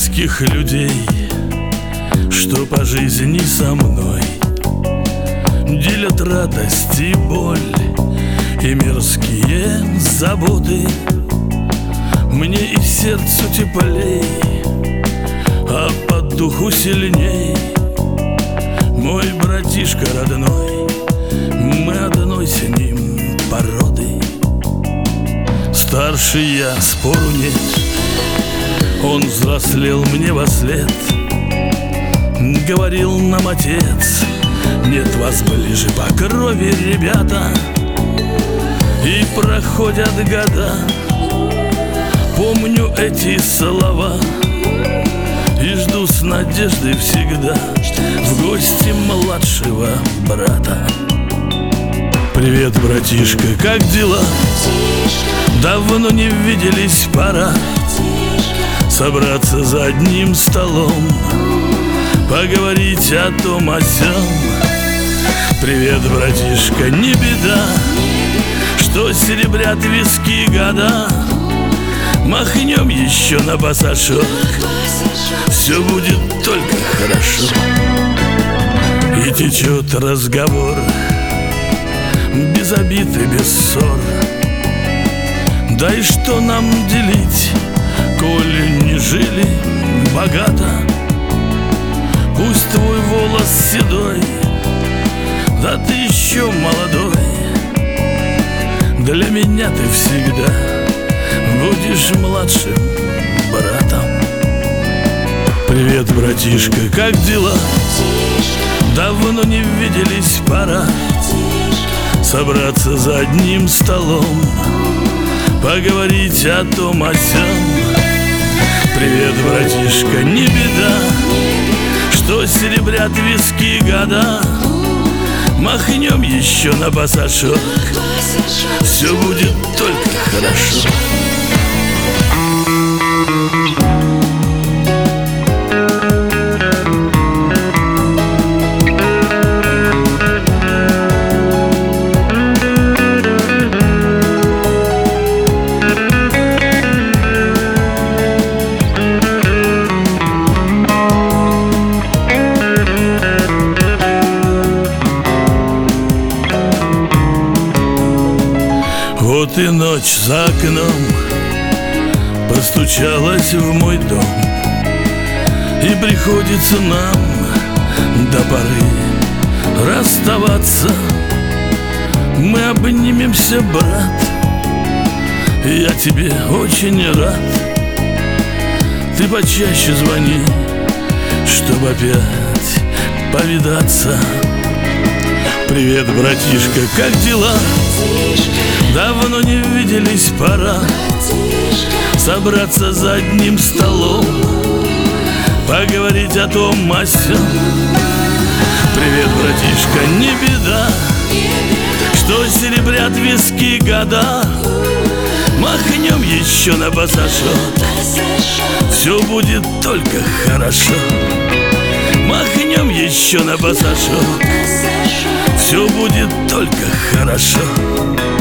близких людей, что по жизни со мной делят радость и боль и мирские заботы. Мне и сердцу теплей, а по духу сильней мой братишка родной. Мы одной с ним породы. Старше я, спору нет, он взрослел мне вослед. Говорил нам отец: нет вас ближе по крови, ребята. И проходят года, помню эти слова и жду с надеждой всегда в гости младшего брата. Привет, братишка, как дела? Давно не виделись, пора собраться за одним столом, поговорить о том о сём. Привет, братишка, не беда, что серебрят виски года. Махнем еще на пассажок, все будет только хорошо. И течет разговор без обид и без ссор. Да и что нам делить, коли не жили богато? Пусть твой волос седой, да ты еще молодой. Для меня ты всегда будешь младшим братом. Привет, братишка, как дела? Давно не виделись, пора собраться за одним столом, поговорить о том о сём. Привет, братишка, не беда, что серебрят виски года. Махнем еще на пассажок, все будет только хорошо. Вот и ночь за окном постучалась в мой дом, и приходится нам до поры расставаться. Мы обнимемся, брат, я тебе очень рад. Ты почаще звони, чтобы опять повидаться. Привет, братишка, как дела? Давно не виделись, пора собраться за одним столом, поговорить о том о сём. Привет, братишка, не беда, что серебрят виски года. Махнем еще на пассажок, все будет только хорошо. Махнем еще на пассажок, все будет только хорошо.